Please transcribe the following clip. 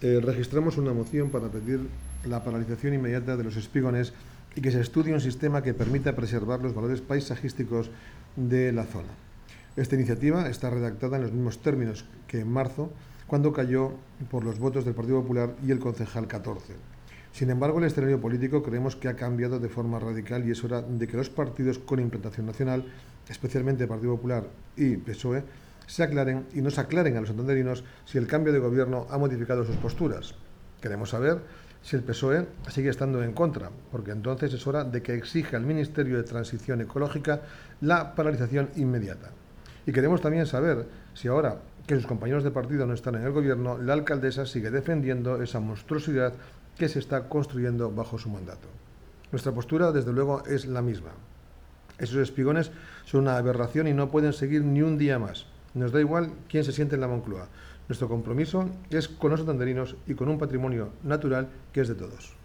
registramos una moción para pedir la paralización inmediata de los espigones y que se estudie un sistema que permita preservar los valores paisajísticos de la zona. Esta iniciativa está redactada en los mismos términos que en marzo, cuando cayó por los votos del Partido Popular y el concejal 14. Sin embargo, el escenario político creemos que ha cambiado de forma radical y es hora de que los partidos con implantación nacional, especialmente el Partido Popular y PSOE, se aclaren y nos aclaren a los santanderinos si el cambio de gobierno ha modificado sus posturas. Queremos saber si el PSOE sigue estando en contra, porque entonces es hora de que exija al Ministerio de Transición Ecológica la paralización inmediata. Y queremos también saber si ahora que sus compañeros de partido no están en el gobierno, la alcaldesa sigue defendiendo esa monstruosidad que se está construyendo bajo su mandato. Nuestra postura, desde luego, es la misma. Esos espigones son una aberración y no pueden seguir ni un día más. Nos da igual quién se siente en la Moncloa. Nuestro compromiso es con los santanderinos y con un patrimonio natural que es de todos.